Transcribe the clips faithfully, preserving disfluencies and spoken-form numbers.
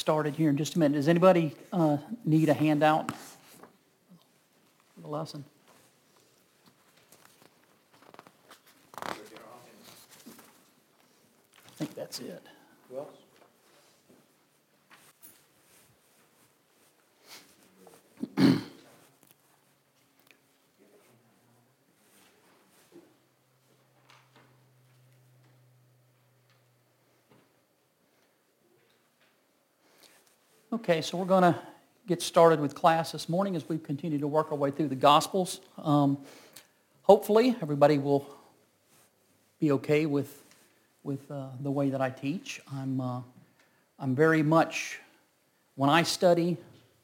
started here in just a minute. Does anybody uh, need a handout for the lesson? I think that's it. Who else? Okay, so we're going to get started with class this morning as we continue to work our way through the Gospels. Um, hopefully, everybody will be okay with with uh, the way that I teach. I'm uh, I'm very much when I study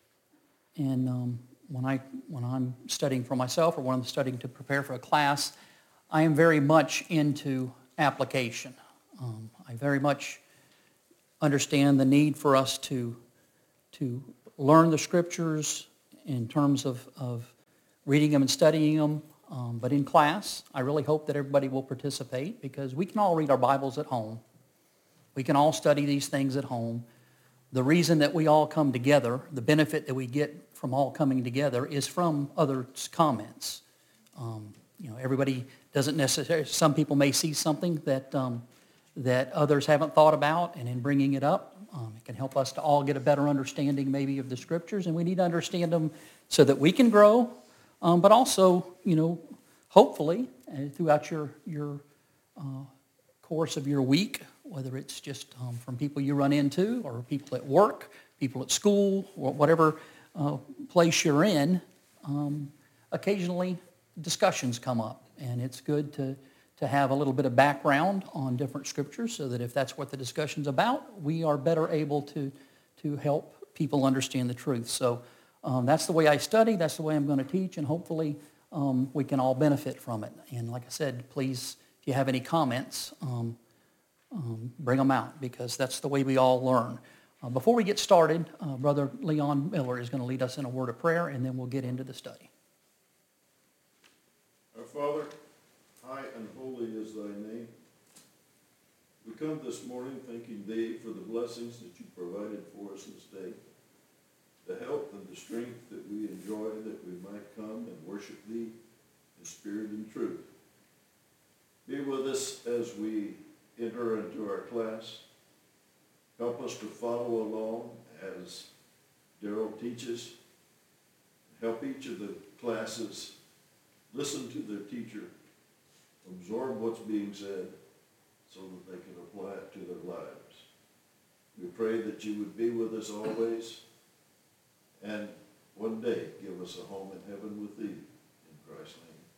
and um, when I when I'm studying for myself or when I'm studying to prepare for a class, I am very much into application. Um, I very much understand the need for us to to learn the Scriptures in terms of, of reading them and studying them. Um, but in class, I really hope that everybody will participate because we can all read our Bibles at home. We can all study these things at home. The reason that we all come together, the benefit that we get from all coming together is from others' comments. Um, you know, everybody doesn't necessarily, some people may see something that um, that others haven't thought about, and in bringing it up, um, it can help us to all get a better understanding maybe of the Scriptures, and we need to understand them so that we can grow, um, but also, you know, hopefully, uh, throughout your, your uh, course of your week, whether it's just um, from people you run into or people at work, people at school, or whatever uh, place you're in, um, occasionally discussions come up, and it's good to to have a little bit of background on different scriptures so that if that's what the discussion's about, we are better able to, to help people understand the truth. So um, that's the way I study, that's the way I'm going to teach, and hopefully um, we can all benefit from it. And like I said, please, if you have any comments, um, um, bring them out because that's the way we all learn. Uh, before we get started, uh, Brother Leon Miller is going to lead us in a word of prayer, and then we'll get into the study. Our Father, high and holy is thy name. We come this morning thanking thee for the blessings that you provided for us this day, the health and the strength that we enjoy, that we might come and worship thee in spirit and truth. Be with us as we enter into our class. Help us to follow along as Daryl teaches. Help each of the classes listen to their teacher, absorb what's being said so that they can apply it to their lives. We pray that you would be with us always and one day give us a home in heaven with thee. In Christ's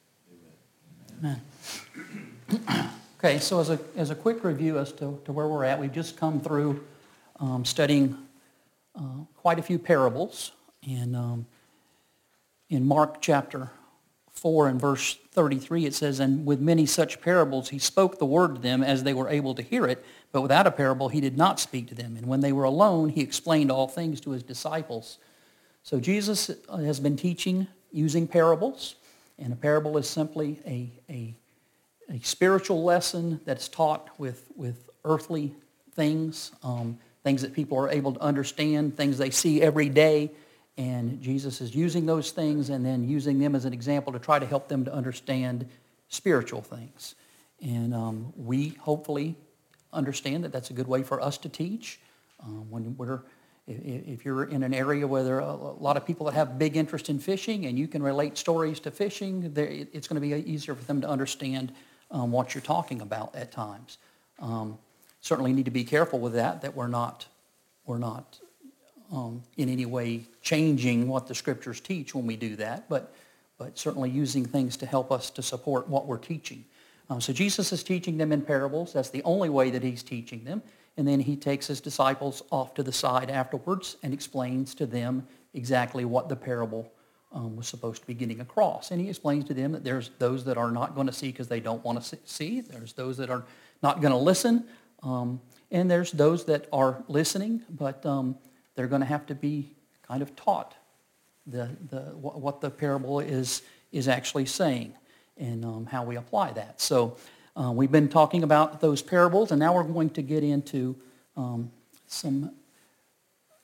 name, amen. Amen. Okay, so as a, as a quick review as to, to where we're at, we've just come through um, studying uh, quite a few parables. And um, in Mark chapter four and verse thirty-three, it says, "And with many such parables he spoke the word to them as they were able to hear it, but without a parable he did not speak to them. And when they were alone, he explained all things to his disciples." So Jesus has been teaching using parables, and a parable is simply a, a, a spiritual lesson that's taught with, with earthly things, um, things that people are able to understand, things they see every day. And Jesus is using those things and then using them as an example to try to help them to understand spiritual things. And um, we hopefully understand that that's a good way for us to teach. Um, when we're, if you're in an area where there are a lot of people that have big interest in fishing and you can relate stories to fishing, it's going to be easier for them to understand um, what you're talking about at times. Um, certainly need to be careful with that, that we're not, we're not Um, in any way changing what the Scriptures teach when we do that, but, but certainly using things to help us to support what we're teaching. Um, so Jesus is teaching them in parables. That's the only way that he's teaching them. And then he takes his disciples off to the side afterwards and explains to them exactly what the parable um, was supposed to be getting across. And he explains to them that there's those that are not going to see because they don't want to see. There's those that are not going to listen. Um, and there's those that are listening, but Um, they're going to have to be kind of taught the, the, what the parable is, is actually saying and um, how we apply that. So uh, we've been talking about those parables, and now we're going to get into um, some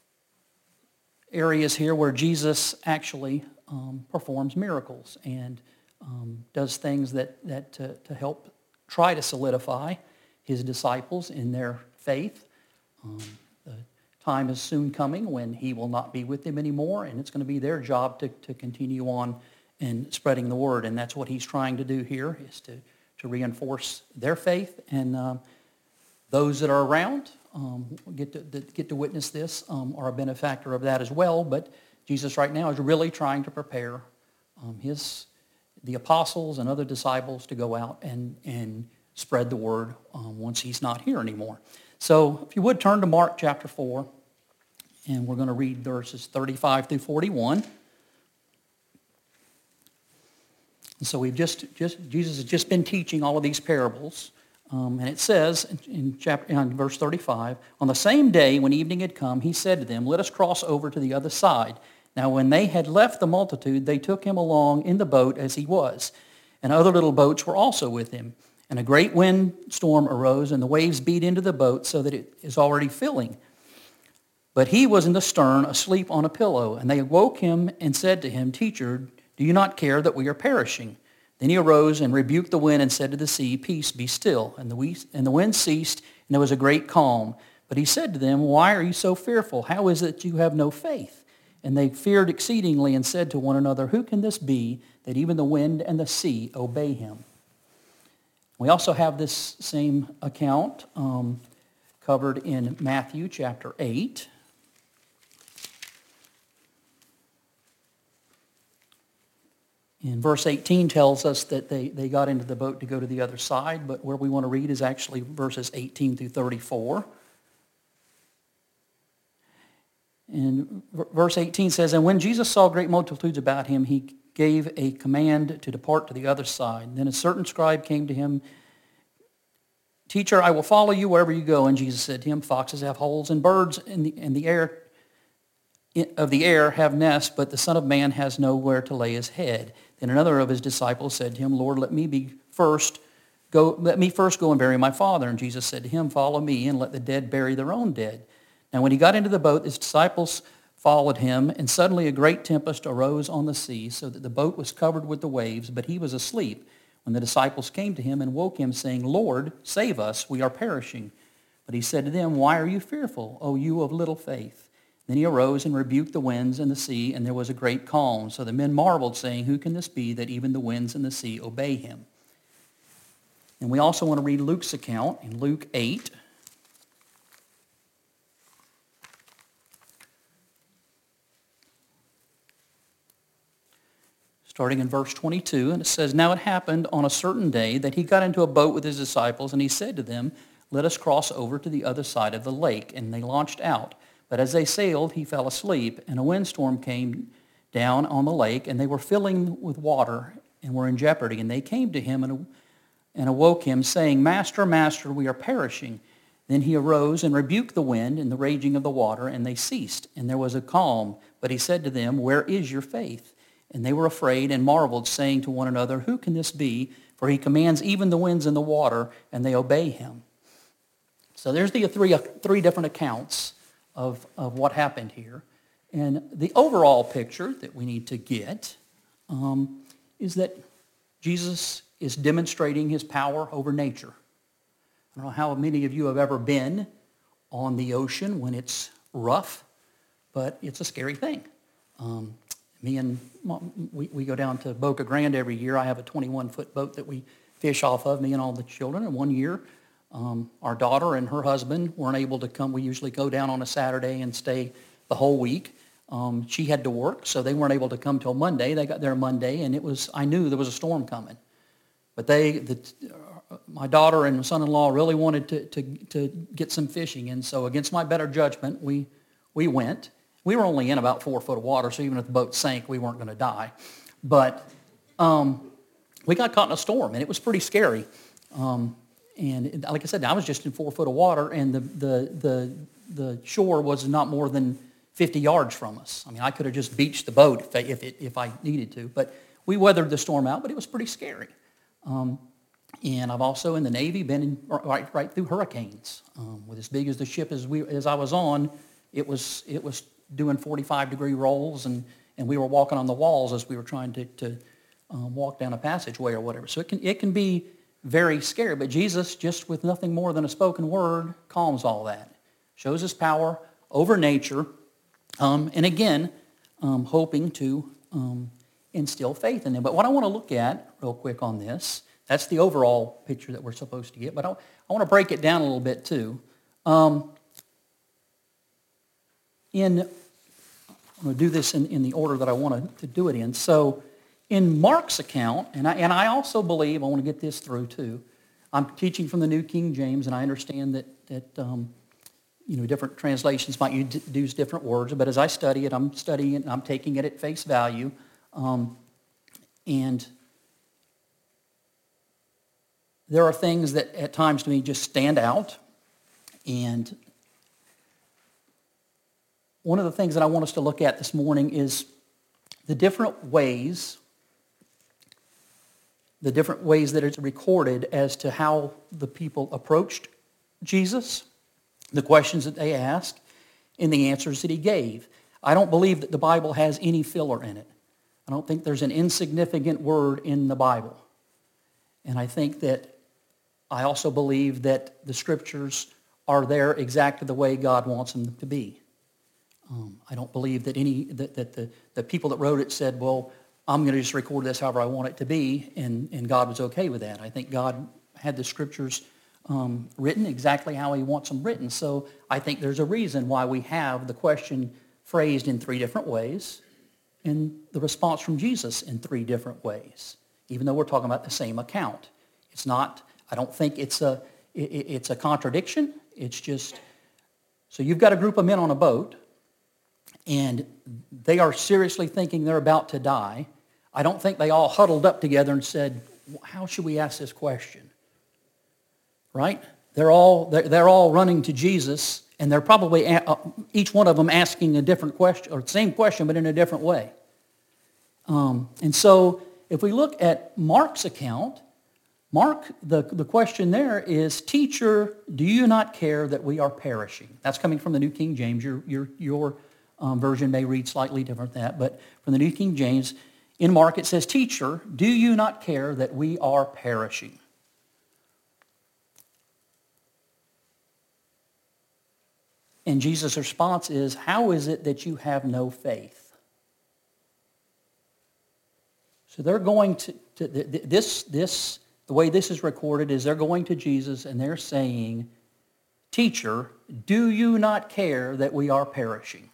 areas here where Jesus actually um, performs miracles and um, does things that, that to, to help try to solidify his disciples in their faith. Um, the time is soon coming when he will not be with them anymore, and it's going to be their job to, to continue on and spreading the word. And that's what he's trying to do here, is to, to reinforce their faith. And um, those that are around um, get to, that get to witness this um, are a benefactor of that as well. But Jesus right now is really trying to prepare um, his the apostles and other disciples to go out and, and spread the word um, once he's not here anymore. So if you would turn to Mark chapter four, and we're going to read verses thirty-five through forty-one. And so we've just, just, Jesus has just been teaching all of these parables. Um, and it says in, in, chapter, in verse thirty-five, on the same day when evening had come, he said to them, let us cross over to the other side. Now when they had left the multitude, they took him along in the boat as he was. And other little boats were also with him. And a great windstorm arose, and the waves beat into the boat so that it is already filling. But he was in the stern, asleep on a pillow. And they awoke him and said to him, Teacher, do you not care that we are perishing? Then he arose and rebuked the wind and said to the sea, Peace, be still. And the, we- and the wind ceased, and there was a great calm. But he said to them, Why are you so fearful? How is it that you have no faith? And they feared exceedingly and said to one another, Who can this be, that even the wind and the sea obey him? We also have this same account um, covered in Matthew chapter eight. And verse eighteen tells us that they, they got into the boat to go to the other side, but where we want to read is actually verses eighteen through thirty-four. And verse eighteen says, And when Jesus saw great multitudes about him, he gave a command to depart to the other side. Then a certain scribe came to him, Teacher, I will follow you wherever you go. And Jesus said to him, Foxes have holes, and birds in the, in the air of the air have nests, but the Son of Man has nowhere to lay his head. Then another of his disciples said to him, Lord, let me be first go let me first go and bury my father. And Jesus said to him, Follow me, and let the dead bury their own dead. Now when he got into the boat, his disciples followed him, and suddenly a great tempest arose on the sea, so that the boat was covered with the waves, but he was asleep. When the disciples came to him and woke him, saying, Lord, save us, we are perishing. But he said to them, Why are you fearful, O you of little faith? Then he arose and rebuked the winds and the sea, and there was a great calm. So the men marveled, saying, Who can this be, that even the winds and the sea obey him? And we also want to read Luke's account in Luke eight. Starting in verse twenty-two, and it says, Now it happened on a certain day that he got into a boat with his disciples, and he said to them, Let us cross over to the other side of the lake. And they launched out. But as they sailed, he fell asleep, and a windstorm came down on the lake, and they were filling with water and were in jeopardy. And they came to him and, and awoke him, saying, Master, Master, we are perishing. Then he arose and rebuked the wind and the raging of the water, and they ceased, and there was a calm. But he said to them, Where is your faith? And they were afraid and marveled, saying to one another, Who can this be? For he commands even the winds and the water, and they obey him. So there's the three, three different accounts of, of what happened here. And the overall picture that we need to get um, is that Jesus is demonstrating his power over nature. I don't know how many of you have ever been on the ocean when it's rough, but it's a scary thing. Um, Me and Mom, we, we go down to Boca Grande every year. I have a twenty-one foot boat that we fish off of, me and all the children. And one year, um, our daughter and her husband weren't able to come. We usually go down on a Saturday and stay the whole week. Um, she had to work, so they weren't able to come till Monday. They got there Monday, and it was I knew there was a storm coming. But they, the, uh, my daughter and son-in-law really wanted to, to, to get some fishing, and so against my better judgment, we we went. We were only in about four foot of water, so even if the boat sank, we weren't going to die. But um, we got caught in a storm, and it was pretty scary. Um, and like I said, I was just in four foot of water, and the, the, the, the shore was not more than fifty yards from us. I mean, I could have just beached the boat if, I, if, it, if I needed to. But we weathered the storm out, but it was pretty scary. Um, and I've also in the Navy been in, right, right through hurricanes. Um, with as big as the ship as, we, as I was on, it was, it was doing forty-five degree rolls, and, and we were walking on the walls as we were trying to, to um, walk down a passageway or whatever. So it can, it can be very scary, but Jesus, just with nothing more than a spoken word, calms all that. Shows his power over nature, um, and again, um, hoping to um, instill faith in them. But what I want to look at real quick on this, that's the overall picture that we're supposed to get, but I, I want to break it down a little bit too. Um, in, I'm going to do this in, in the order that I want to do it in. So in Mark's account, and I, and I also believe, I want to get this through too, I'm teaching from the New King James, and I understand that, that um, you know, different translations might use different words, but as I study it, I'm studying it and I'm taking it at face value. Um, and there are things that at times to me just stand out. And one of the things that I want us to look at this morning is the different ways, the different ways that it's recorded as to how the people approached Jesus, the questions that they asked, and the answers that he gave. I don't believe that the Bible has any filler in it. I don't think there's an insignificant word in the Bible. And I think that I also believe that the Scriptures are there exactly the way God wants them to be. Um, I don't believe that any that, that the, the people that wrote it said, well, I'm going to just record this however I want it to be, and, and God was okay with that. I think God had the Scriptures um, written exactly how he wants them written. So I think there's a reason why we have the question phrased in three different ways and the response from Jesus in three different ways, even though we're talking about the same account. It's not, I don't think it's a, it, it's a contradiction. It's just, so you've got a group of men on a boat, and they are seriously thinking they're about to die. I don't think they all huddled up together and said, how should we ask this question? Right? They're all, they're, they're all running to Jesus, and they're probably, a, each one of them asking a different question, or the same question, but in a different way. Um, and so if we look at Mark's account, Mark, the, the question there is, Teacher, do you not care that we are perishing? That's coming from the New King James. Your, your, your um, version may read slightly different than that, but from the New King James, in Mark it says, Teacher, do you not care that we are perishing? And Jesus' response is, how is it that you have no faith? So they're going to, to this, this, the way this is recorded is they're going to Jesus and they're saying, Teacher, do you not care that we are perishing?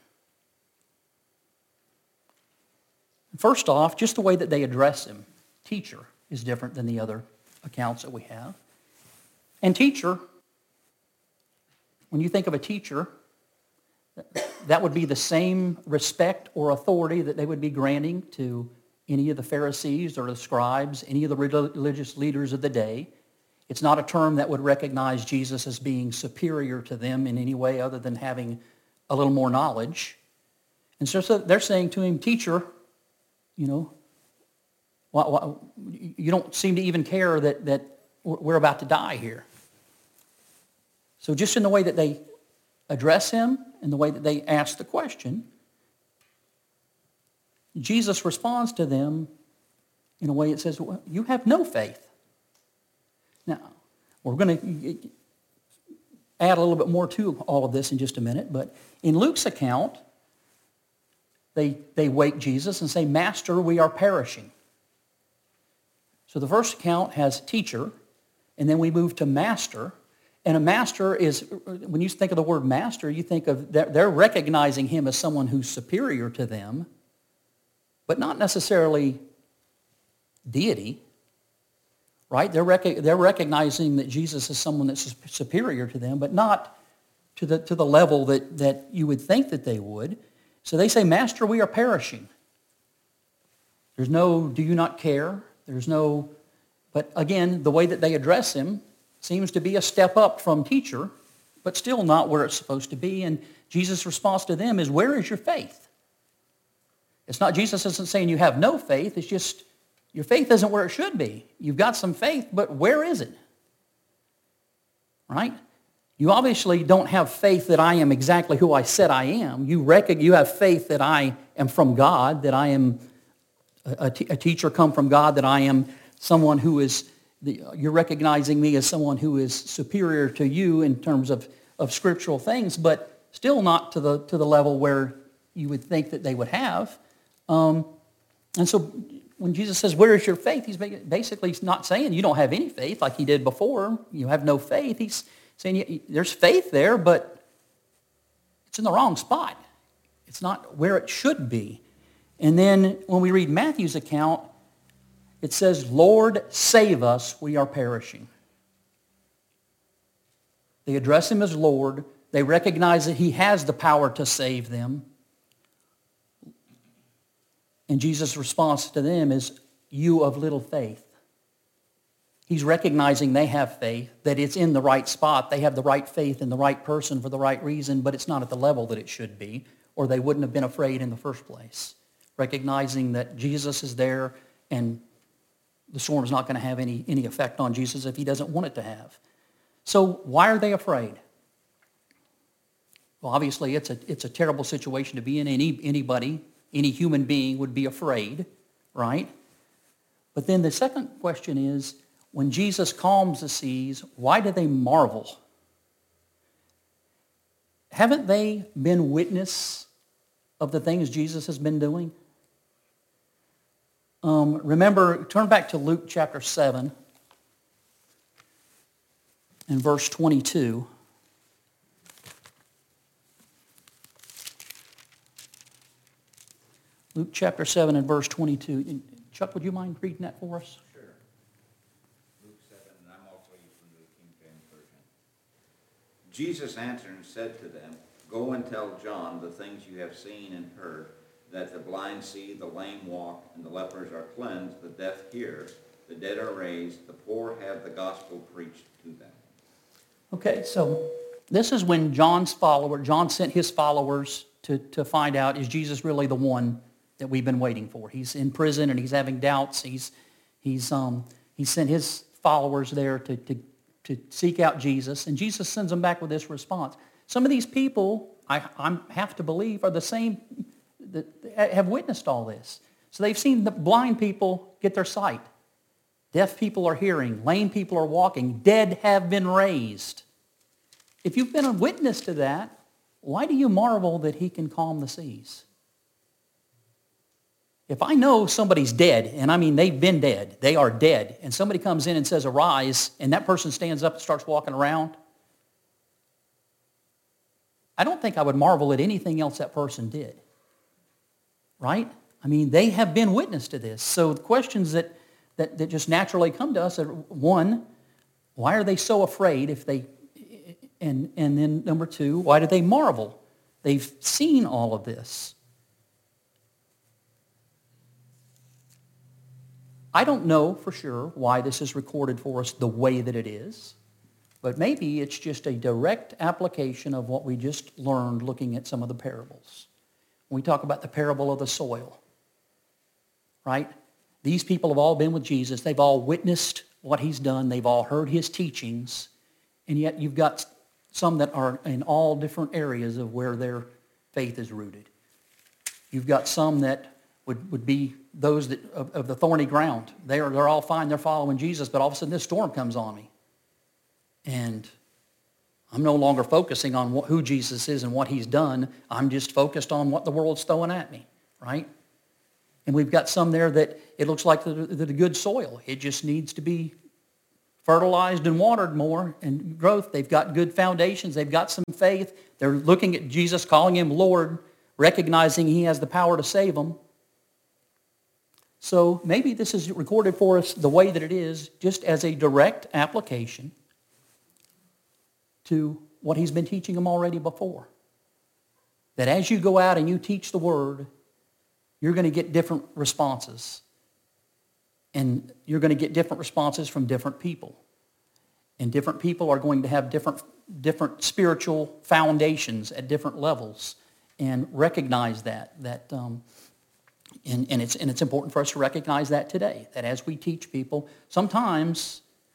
First off, just the way that they address him, teacher, is different than the other accounts that we have. And teacher, when you think of a teacher, that would be the same respect or authority that they would be granting to any of the Pharisees or the scribes, any of the religious leaders of the day. It's not a term that would recognize Jesus as being superior to them in any way other than having a little more knowledge. And so, so they're saying to him, Teacher, you know, why, why, you don't seem to even care that, that we're about to die here. So just in the way that they address him and the way that they ask the question, Jesus responds to them in a way that says, well, you have no faith. Now, we're going to add a little bit more to all of this in just a minute, but in Luke's account, they, they wake Jesus and say, Master, we are perishing. So the first account has teacher, and then we move to master. And a master is, when you think of the word master, you think of, they're recognizing him as someone who's superior to them, but not necessarily deity, right? They're, rec- they're recognizing that Jesus is someone that's superior to them, but not to the, to the level that, that you would think that they would. So they say, Master, we are perishing. There's no, do you not care? There's no, but again, the way that they address him seems to be a step up from teacher, but still not where it's supposed to be. And Jesus' response to them is, where is your faith? It's not, Jesus isn't saying you have no faith. It's just, your faith isn't where it should be. You've got some faith, but where is it? Right? You obviously don't have faith that I am exactly who I said I am. You, rec- you have faith that I am from God, that I am a, t- a teacher come from God, that I am someone who is, the, you're recognizing me as someone who is superior to you in terms of, of scriptural things, but still not to the, to the level where you would think that they would have. Um, and so when Jesus says, where is your faith? He's basically not saying you don't have any faith like he did before. You have no faith. He's saying there's faith there, but it's in the wrong spot. It's not where it should be. And then when we read Matthew's account, it says, Lord, save us, we are perishing. They address him as Lord. They recognize that he has the power to save them. And Jesus' response to them is, you of little faith. He's recognizing they have faith, that it's in the right spot. They have the right faith in the right person for the right reason, but it's not at the level that it should be, or they wouldn't have been afraid in the first place. Recognizing that Jesus is there and the storm's not going to have any, any effect on Jesus if he doesn't want it to have. So why are they afraid? Well, obviously, it's a, it's a terrible situation to be in. Any, anybody, any human being would be afraid, right? But then the second question is, when Jesus calms the seas, why do they marvel? Haven't they been witness of the things Jesus has been doing? Um, remember, turn back to Luke chapter seven and verse twenty-two. Luke chapter seven and verse twenty-two. Chuck, would you mind reading that for us? Sure. Luke seven, and I'm also using the King James Version. Jesus answered and said to them, go and tell John the things you have seen and heard, that the blind see, the lame walk, and the lepers are cleansed, the deaf hear, the dead are raised, the poor have the gospel preached to them. Okay, so this is when John's follower, John sent his followers to, to find out, is Jesus really the one that we've been waiting for? He's in prison and he's having doubts. He's, he's, um, he sent his followers there to, to, to seek out Jesus, and Jesus sends them back with this response. Some of these people, I I'm, have to believe, are the same that have witnessed all this. So they've seen the blind people get their sight. Deaf people are hearing. Lame people are walking. Dead have been raised. If you've been a witness to that, why do you marvel that he can calm the seas? If I know somebody's dead, and I mean they've been dead, they are dead, and somebody comes in and says, arise, and that person stands up and starts walking around, I don't think I would marvel at anything else that person did. Right? I mean, they have been witness to this. So the questions that, that, that just naturally come to us are, one, why are they so afraid if they, and, and then number two, why do they marvel? They've seen all of this. I don't know for sure why this is recorded for us the way that it is, but maybe it's just a direct application of what we just learned looking at some of the parables. When we talk about the parable of the soil, right? These people have all been with Jesus. They've all witnessed what he's done. They've all heard his teachings. And yet you've got some that are in all different areas of where their faith is rooted. You've got some that would, would be those that of, of the thorny ground. They're, they're all fine. They're following Jesus. But all of a sudden this storm comes on me. And I'm no longer focusing on what, who Jesus is and what he's done. I'm just focused on what the world's throwing at me, right? And we've got some there that it looks like the, the, the good soil. It just needs to be fertilized and watered more and growth. They've got good foundations. They've got some faith. They're looking at Jesus, calling him Lord, recognizing he has the power to save them. So maybe this is recorded for us the way that it is, just as a direct application to what he's been teaching them already before. That as you go out and you teach the word, you're going to get different responses. And you're going to get different responses from different people. And different people are going to have different, different spiritual foundations at different levels. And recognize that. that um, and, and, it's, and it's important for us to recognize that today. That as we teach people, sometimes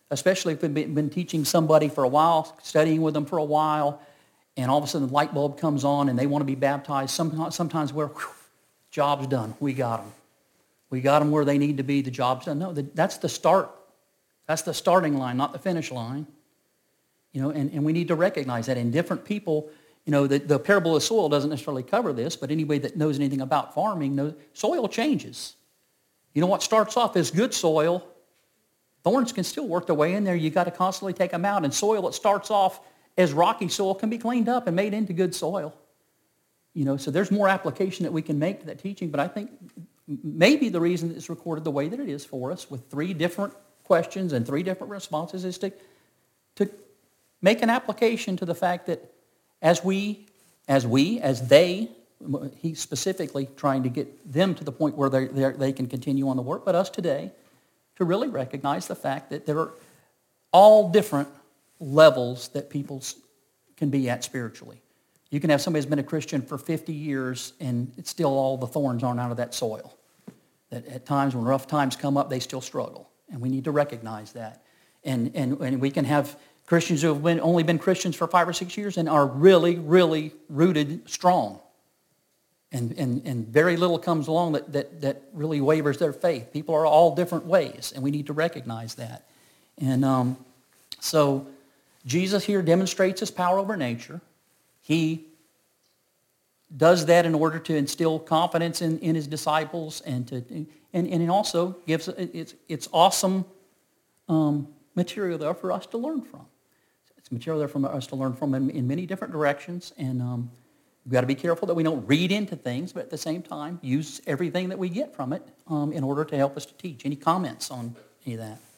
especially if we've been been teaching somebody for a while, studying with them for a while, and all of a sudden the light bulb comes on and they want to be baptized. Sometimes, sometimes we're, whew, job's done. We got them. We got them where they need to be. The job's done. No, that's the start. That's the starting line, not the finish line. You know, and, and we need to recognize that in different people, you know, the, the parable of soil doesn't necessarily cover this, but anybody that knows anything about farming knows soil changes. You know, what starts off as good soil, thorns can still work their way in there. You got to constantly take them out. And soil that starts off as rocky soil can be cleaned up and made into good soil. You know, so there's more application that we can make to that teaching, but I think maybe the reason it's recorded the way that it is for us with three different questions and three different responses is to, to make an application to the fact that as we, as we, as they, he's specifically trying to get them to the point where they they can continue on the work, but us today, to really recognize the fact that there are all different levels that people can be at spiritually. You can have somebody who's been a Christian for fifty years and it's still all the thorns aren't out of that soil. That at times when rough times come up, they still struggle. And we need to recognize that. And, and, and we can have Christians who have been, only been Christians for five or six years and are really, really rooted strong. And, and, and very little comes along that, that, that really wavers their faith. People are all different ways, and we need to recognize that. And um, so Jesus here demonstrates his power over nature. He does that in order to instill confidence in, in his disciples and to and, and it also gives it's it's awesome um, material there for us to learn from. It's material there for us to learn from in, in many different directions, and um, we've got to be careful that we don't read into things, but at the same time use everything that we get from it um, in order to help us to teach. Any comments on any of that?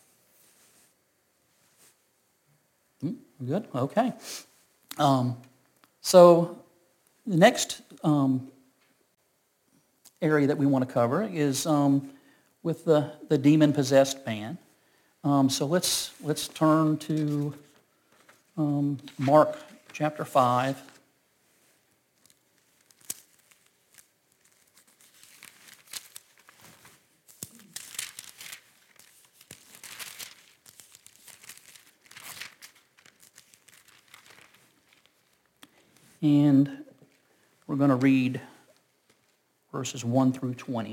Hmm, good. Okay. Um, so the next um, area that we want to cover is um, with the, the demon-possessed man. Um, so let's let's turn to um, Mark chapter five. And we're going to read verses one through twenty.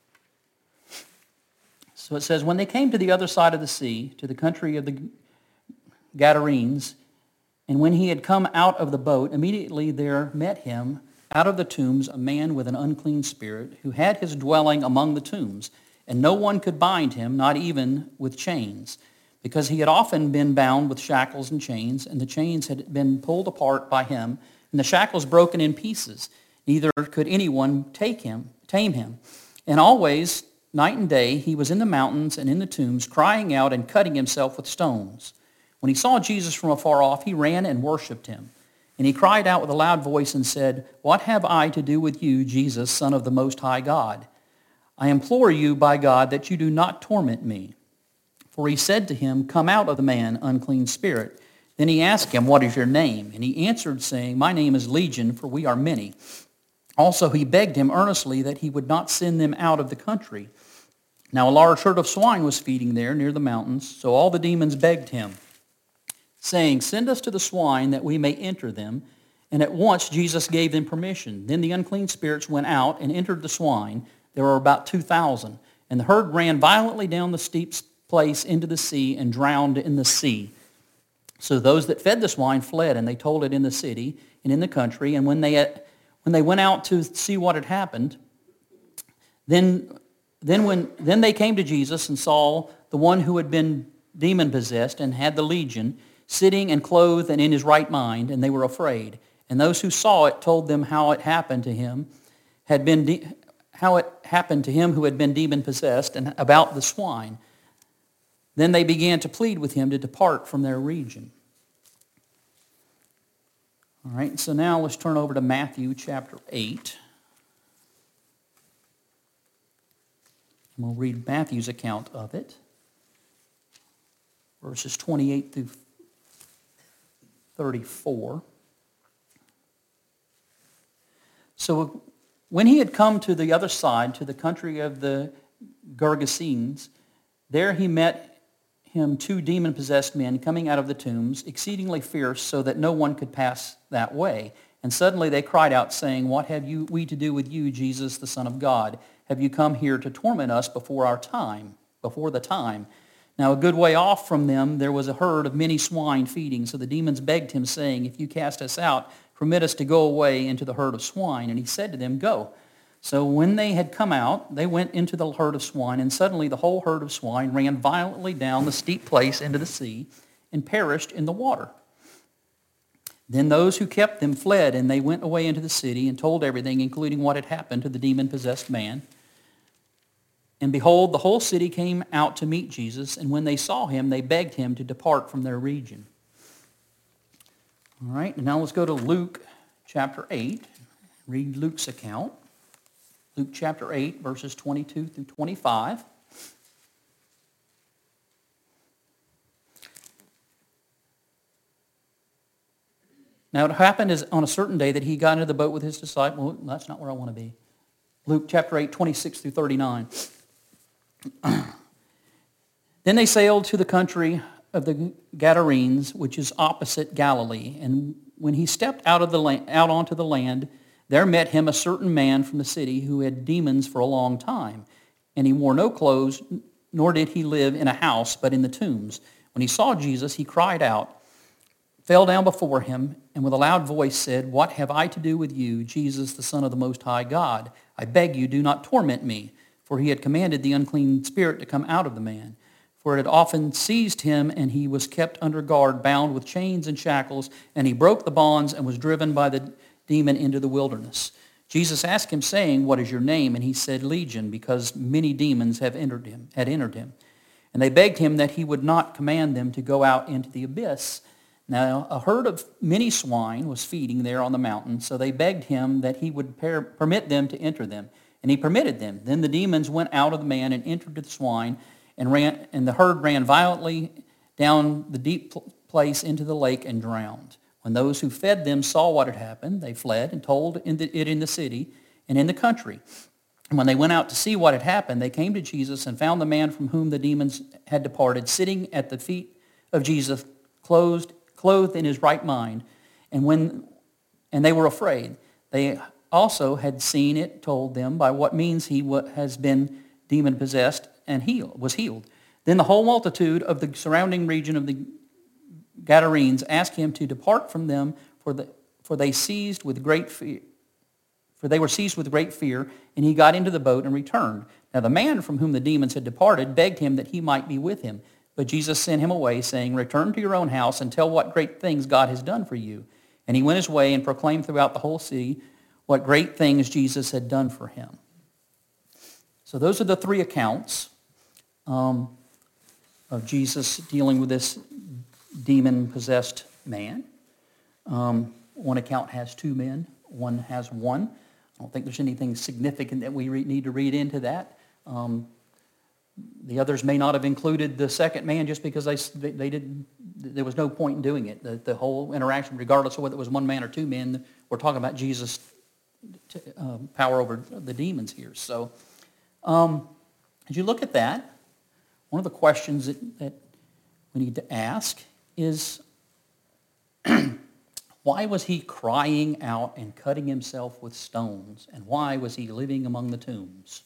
So it says, when they came to the other side of the sea, to the country of the Gadarenes, and when he had come out of the boat, immediately there met him out of the tombs a man with an unclean spirit, who had his dwelling among the tombs, and no one could bind him, not even with chains, because he had often been bound with shackles and chains, and the chains had been pulled apart by him, and the shackles broken in pieces. Neither could anyone take him, tame him. And always, night and day, he was in the mountains and in the tombs, crying out and cutting himself with stones. When he saw Jesus from afar off, he ran and worshipped him. And he cried out with a loud voice and said, "What have I to do with you, Jesus, Son of the Most High God? I implore you by God that you do not torment me." For he said to him, "Come out of the man, unclean spirit." Then he asked him, "What is your name?" And he answered, saying, "My name is Legion, for we are many." Also he begged him earnestly that he would not send them out of the country. Now a large herd of swine was feeding there near the mountains, so all the demons begged him, saying, "Send us to the swine that we may enter them." And at once Jesus gave them permission. Then the unclean spirits went out and entered the swine. There were about two thousand. And the herd ran violently down the steep place into the sea and drowned in the sea. So those that fed the swine fled, and they told it in the city and in the country. And when they when they went out to see what had happened, then then when then they came to Jesus and saw the one who had been demon-possessed and had the legion sitting and clothed and in his right mind, and they were afraid. And those who saw it told them how it happened to him, had been de- how it happened to him who had been demon-possessed, and about the swine. Then they began to plead with him to depart from their region. All right, so now let's turn over to Matthew chapter eight. And we'll read Matthew's account of it, verses twenty-eight through thirty-four. So when he had come to the other side, to the country of the Gergesenes, there he met him two demon-possessed men coming out of the tombs, exceedingly fierce, so that no one could pass that way. And suddenly they cried out, saying, What have you, we to do with you, Jesus, the Son of God? Have you come here to torment us before our time, before the time? Now a good way off from them there was a herd of many swine feeding. So the demons begged him, saying, If you cast us out, permit us to go away into the herd of swine. And he said to them, Go. So when they had come out, they went into the herd of swine, and suddenly the whole herd of swine ran violently down the steep place into the sea and perished in the water. Then those who kept them fled, and they went away into the city and told everything, including what had happened to the demon-possessed man. And behold, the whole city came out to meet Jesus, and when they saw him, they begged him to depart from their region. All right, and now let's go to Luke chapter eight. Read Luke's account. Luke chapter eight, verses twenty-two through twenty-five. Now it happened as on a certain day that he got into the boat with his disciples. Well, that's not where I want to be. Luke chapter eight, twenty-six through thirty-nine. Then they sailed to the country of the Gadarenes, which is opposite Galilee. And when he stepped out of the land, out onto the land, there met him a certain man from the city who had demons for a long time. And he wore no clothes, nor did he live in a house, but in the tombs. When he saw Jesus, he cried out, fell down before him, and with a loud voice said, What have I to do with you, Jesus, the Son of the Most High God? I beg you, do not torment me. For he had commanded the unclean spirit to come out of the man. For it had often seized him, and he was kept under guard, bound with chains and shackles, and he broke the bonds and was driven by the demon into the wilderness. Jesus asked him, saying, What is your name? And he said, Legion, because many demons have entered him, had entered him. And they begged him that he would not command them to go out into the abyss. Now a herd of many swine was feeding there on the mountain, so they begged him that he would per- permit them to enter them. And he permitted them. Then the demons went out of the man and entered the swine, and ran, and the herd ran violently down the deep place into the lake and drowned. When those who fed them saw what had happened, they fled and told it in the city and in the country. And when they went out to see what had happened, they came to Jesus and found the man from whom the demons had departed sitting at the feet of Jesus, clothed, clothed in his right mind. And when and they were afraid. They also had seen it told them by what means he has been demon-possessed and healed, was healed. Then the whole multitude of the surrounding region of the Gadarenes asked him to depart from them, for the for they seized with great fear. For they were seized with great fear, and he got into the boat and returned. Now the man from whom the demons had departed begged him that he might be with him. But Jesus sent him away, saying, Return to your own house and tell what great things God has done for you. And he went his way and proclaimed throughout the whole city what great things Jesus had done for him. So those are the three accounts um, of Jesus dealing with this demon-possessed man. Um, one account has two men. One has one. I don't think there's anything significant that we re- need to read into that. Um, the others may not have included the second man just because they they, they didn't. There was no point in doing it. The, the whole interaction, regardless of whether it was one man or two men, we're talking about Jesus' t- uh, power over the demons here. So, um, as you look at that, one of the questions that, that we need to ask is, why was he crying out and cutting himself with stones? And why was he living among the tombs?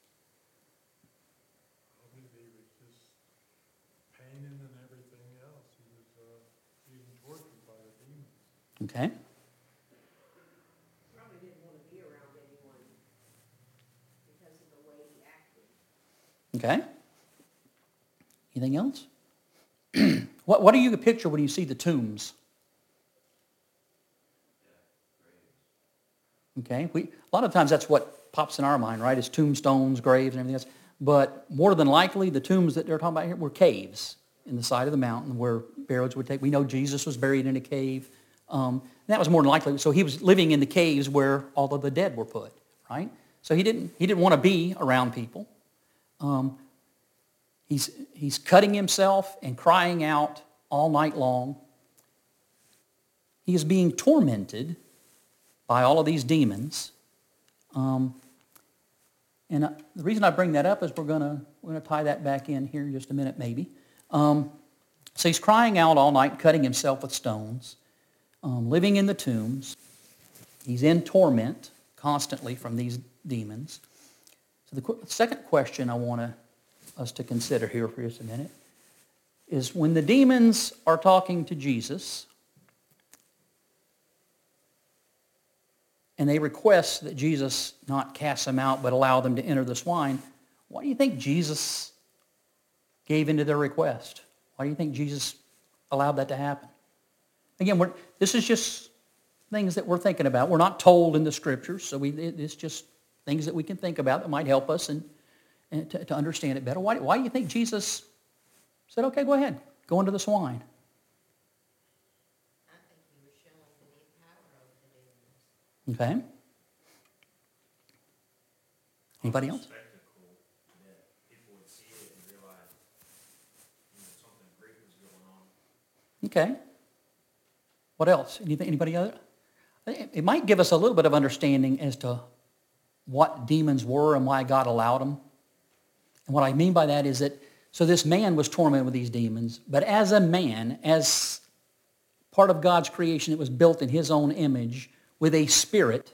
Probably he was just painting and everything else. He was uh, being tortured by the demons. Okay. Probably didn't want to be around anyone because of the way he acted. Okay. Anything else? what What do you picture when you see the tombs? Okay, we, a lot of times that's what pops in our mind, right, is tombstones, graves, and everything else. But more than likely, the tombs that they're talking about here were caves in the side of the mountain where burials would take. We know Jesus was buried in a cave. Um, that was more than likely. So he was living in the caves where all of the dead were put, right? So he didn't he didn't want to be around people. Um, he's he's cutting himself and crying out all night long. He is being tormented by all of these demons. Um, and uh, the reason I bring that up is we're going to we're going to tie that back in here in just a minute maybe. Um, so he's crying out all night, cutting himself with stones, um, living in the tombs. He's in torment constantly from these demons. So the qu- second question I want to, us to consider here for just a minute is when the demons are talking to Jesus and they request that Jesus not cast them out but allow them to enter the swine, why do you think Jesus gave into their request? Why do you think Jesus allowed that to happen? Again, we're, this is just things that we're thinking about. We're not told in the Scriptures, so we, it's just things that we can think about that might help us and, and to, to understand it better. Why, why do you think Jesus said, okay, go ahead, go into the swine? I think he was showing that he had power over the demons. Okay. Anybody else? Spectacle that people would see it and realize, you know, something great was going on. Okay. What else? Anything, anybody other? It might give us a little bit of understanding as to what demons were and why God allowed them. And what I mean by that is that, so this man was tormented with these demons, but as a man, as part of God's creation that was built in his own image with a spirit,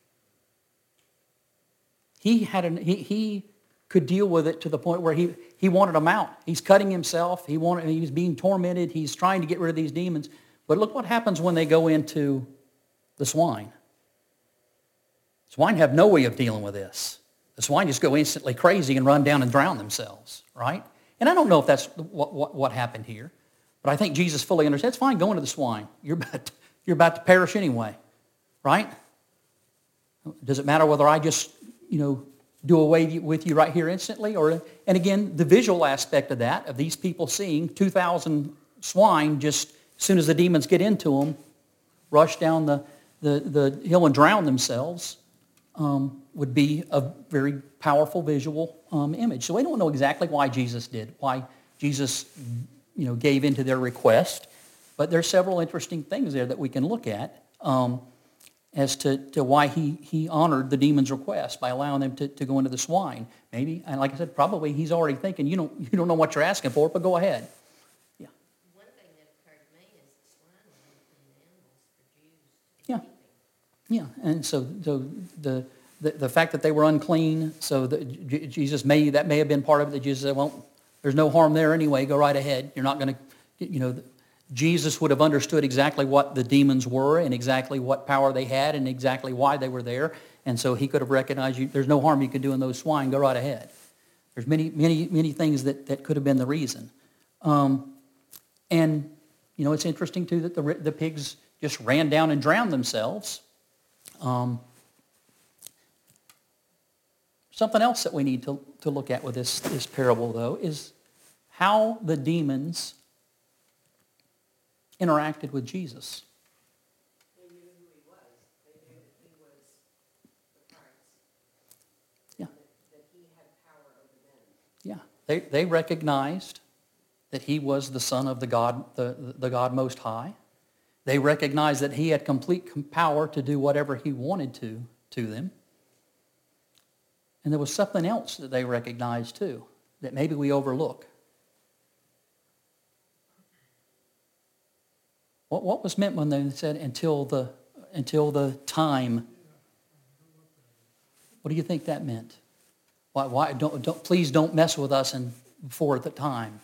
he had an, he, he could deal with it to the point where he, he wanted them out. He's cutting himself. He wanted, he was being tormented. He's trying to get rid of these demons. But look what happens when they go into the swine. Swine have no way of dealing with this. The swine just go instantly crazy and run down and drown themselves, right? And I don't know if that's what, what, what happened here, but I think Jesus fully understands. It's fine, go into the swine. You're about to, you're about to perish anyway, right? Does it matter whether I just, you know, do away with you right here instantly? Or, and again, the visual aspect of that, of these people seeing two thousand swine just as soon as the demons get into them, rush down the, the, the hill and drown themselves, um, would be a very powerful visual um, image. So we don't know exactly why Jesus did, why Jesus, you know, gave into their request, but there's several interesting things there that we can look at um, as to, to why he, he honored the demon's request by allowing them to, to go into the swine. Maybe, and like I said, probably he's already thinking, you don't, you don't know what you're asking for, but go ahead. One thing that occurred to me is the swine were unclean animals for Jews. Yeah. Yeah, and so, so the, the the fact that they were unclean, so that J- Jesus may, that may have been part of it, that Jesus said, well, there's no harm there anyway, go right ahead. You're not going to, you know, Jesus would have understood exactly what the demons were and exactly what power they had and exactly why they were there, and so he could have recognized you. There's no harm you can do in those swine, go right ahead. There's many, many, many things that, that could have been the reason. Um, and, you know, it's interesting, too, that the, the pigs just ran down and drowned themselves. Um, something else that we need to, to look at with this, this parable, though, is how the demons interacted with Jesus. They knew who he was. They knew that he was the Christ. Yeah. That, that he had power over them. Yeah, they, they recognized that he was the Son of the God, the, the God Most High. They recognized that he had complete power to do whatever he wanted to to them. And there was something else that they recognized too, that maybe we overlook. What, what was meant when they said until the, until the time? What do you think that meant? Why, why don't, don't, please don't mess with us and before the time.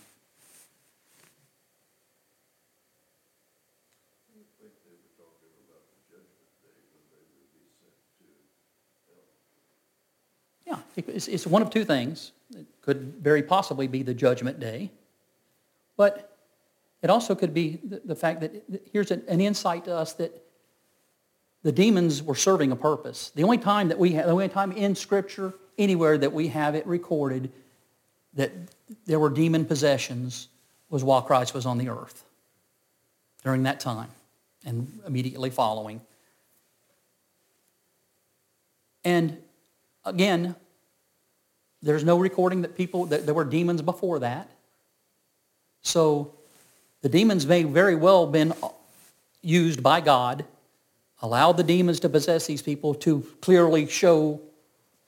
Yeah, it's, it's one of two things. It could very possibly be the judgment day, but it also could be the, the fact that here's an, an insight to us that the demons were serving a purpose. The only time that we have, the only time in Scripture anywhere that we have it recorded that there were demon possessions was while Christ was on the earth during that time and immediately following. And again, there's no recording that people, that there were demons before that. So the demons may very well have been used by God, allowed the demons to possess these people to clearly show,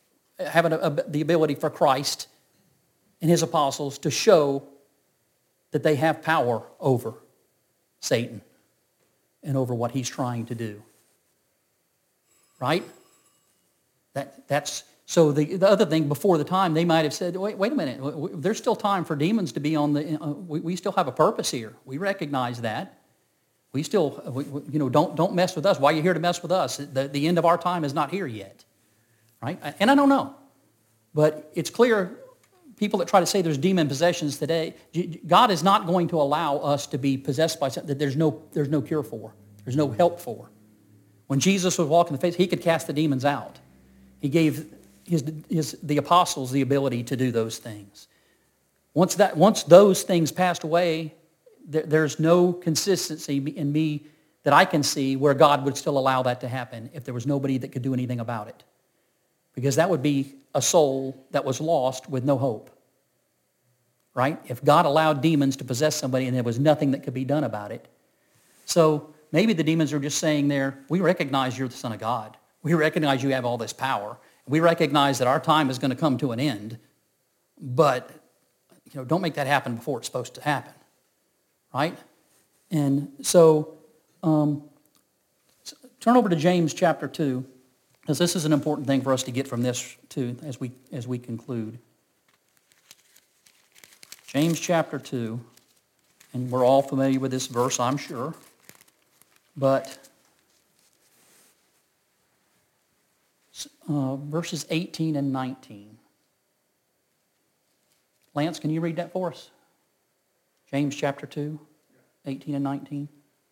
having a, a, the ability for Christ and his apostles to show that they have power over Satan and over what he's trying to do. Right? That, that's, so the, the other thing, before the time, they might have said, wait, wait a minute, there's still time for demons to be on the, uh, we, we still have a purpose here. We recognize that. We still, we, we, you know, don't, don't mess with us. Why are you here to mess with us? The, the end of our time is not here yet. Right? And I don't know. But it's clear, people that try to say there's demon possessions today, God is not going to allow us to be possessed by something that there's no, there's no cure for. There's no help for. When Jesus was walking the face, he could cast the demons out. He gave his, his, the apostles the ability to do those things. Once, that, once those things passed away, there, there's no consistency in me that I can see where God would still allow that to happen if there was nobody that could do anything about it. Because that would be a soul that was lost with no hope. Right? If God allowed demons to possess somebody and there was nothing that could be done about it. So maybe the demons are just saying there, we recognize you're the Son of God. We recognize you have all this power. We recognize that our time is going to come to an end. But, you know, don't make that happen before it's supposed to happen. Right? And so, um, turn over to James chapter two, because this is an important thing for us to get from this too, as we, as we conclude. James chapter two, and we're all familiar with this verse, I'm sure, but uh, verses eighteen and nineteen. Lance, can you read that for us? James chapter two, eighteen and nineteen.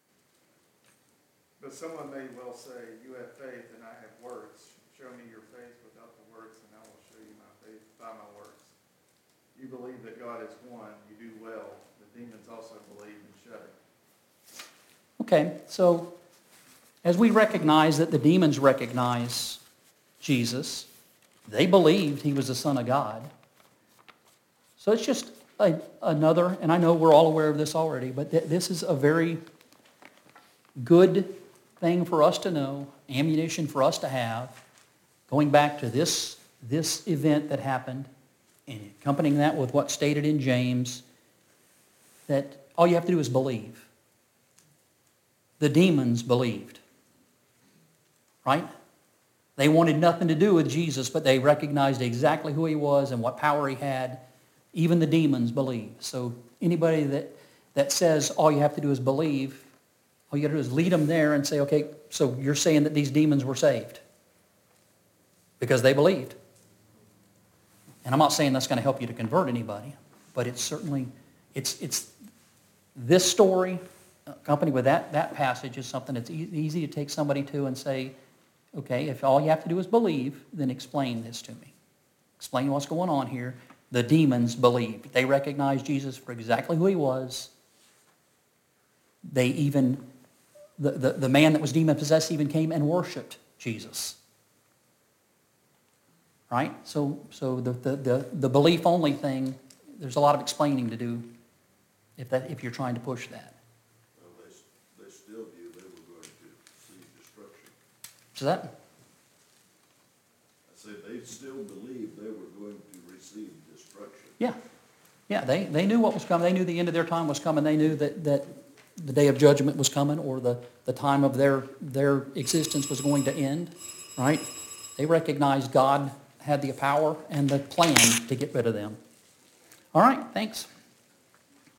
But someone may well say, you have faith and I have works. Show me your faith without the works and I will show you my faith by my works. You believe that God is one, you do well. The demons also believe and shudder. Okay, so as we recognize that the demons recognize Jesus, they believed he was the Son of God. So it's just a, another, and I know we're all aware of this already, but th- this is a very good thing for us to know, ammunition for us to have, going back to this, this event that happened, and accompanying that with what's stated in James, that all you have to do is believe. The demons believed. Right? They wanted nothing to do with Jesus, but they recognized exactly who he was and what power he had. Even the demons believed. So anybody that, that says all you have to do is believe, all you got to do is lead them there and say, okay, so you're saying that these demons were saved because they believed. And I'm not saying that's going to help you to convert anybody, but it's certainly, it's it's this story, accompanied with that, that passage, is something that's e- easy to take somebody to and say, okay, if all you have to do is believe, then explain this to me. Explain what's going on here. The demons believed. They recognized Jesus for exactly who he was. They even, the, the, the man that was demon-possessed even came and worshipped Jesus. Right? So so the, the, the, the belief-only thing, there's a lot of explaining to do if that if you're trying to push that. Well, they, they still knew they were going to see destruction. So that? I said they still believed they were going to receive destruction. Yeah. Yeah, they, they knew what was coming. They knew the end of their time was coming. They knew that, that the day of judgment was coming, or the, the time of their, their existence was going to end, right? They recognized God had the power and the plan to get rid of them. All right, thanks.